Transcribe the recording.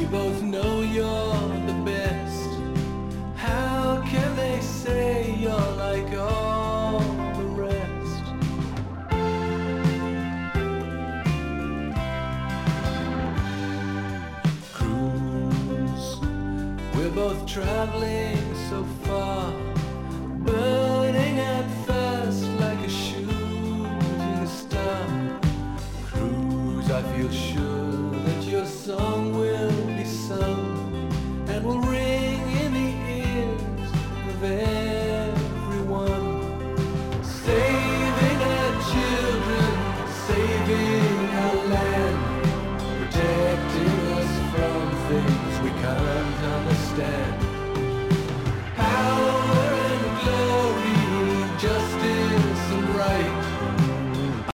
both know you're the best. How can they say you're like all the rest? Cruise, we're both traveling so far, burning at first like a shooting star. Cruise, I feel sure that your song